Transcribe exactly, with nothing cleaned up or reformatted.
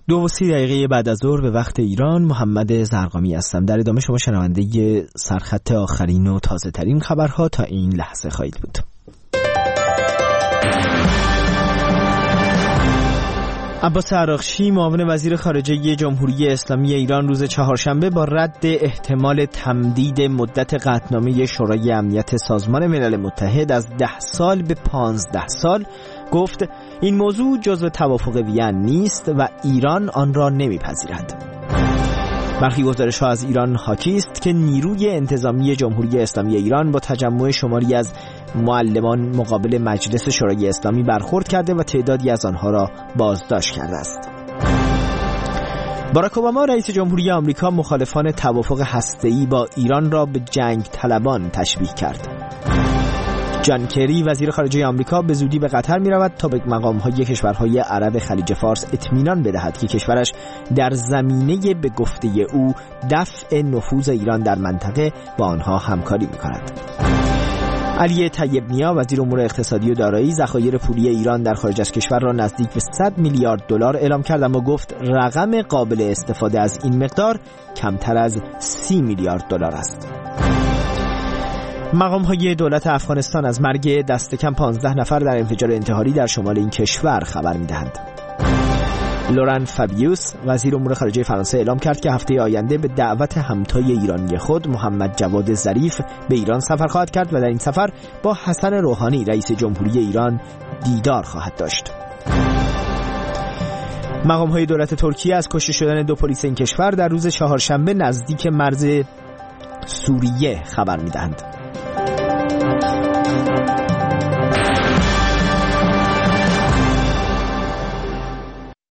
دو و سی دقیقه بعد از ظهر به وقت ایران، محمد زرقامی هستم. در ادامه شما شنونده سرخط آخرین و تازه ترین خبرها تا این لحظه خواهید بود. عباس عراقچی، معاون وزیر خارجه جمهوری اسلامی ایران، روز چهارشنبه با رد احتمال تمدید مدت قطعنامه شورای امنیت سازمان ملل متحد از ده سال به پانزده سال گفت این موضوع جزو توافق وین نیست و ایران آن را نمیپذیرد. برخی گزارش‌ها از ایران حاکی است که نیروی انتظامی جمهوری اسلامی ایران با تجمع شماری از معلمان مقابل مجلس شورای اسلامی برخورد کرده و تعدادی از آنها را بازداشت کرده است. باراک اوباما رئیس جمهوری آمریکا مخالفان توافق هسته‌ای با ایران را به جنگ طلبان تشبیه کرد. جان کری وزیر خارجه آمریکا به زودی به قطر می رود تا به مقام‌های کشورهای عرب خلیج فارس اطمینان بدهد که کشورش در زمینه به گفته او دفع نفوذ ایران در منطقه با آنها همکاری می کند. علی طیب نیا وزیر امور اقتصادی و دارایی ذخایر پولی ایران در خارج از کشور را نزدیک به صد میلیارد دلار اعلام کرد، اما گفت رقم قابل استفاده از این مقدار کمتر از سی میلیارد دلار است. مقام‌های دولت افغانستان از مرگ دست کم پانزده نفر در انفجار انتحاری در شمال این کشور خبر می‌دهند. لوران فابیوس وزیر امور خارجه فرانسه اعلام کرد که هفته آینده به دعوت همتای ایرانی خود محمد جواد ظریف به ایران سفر خواهد کرد و در این سفر با حسن روحانی رئیس جمهوری ایران دیدار خواهد داشت. مقام‌های دولت ترکیه از کشته شدن دو پلیس این کشور در روز چهارشنبه نزدیک مرز سوریه خبر می‌دهند.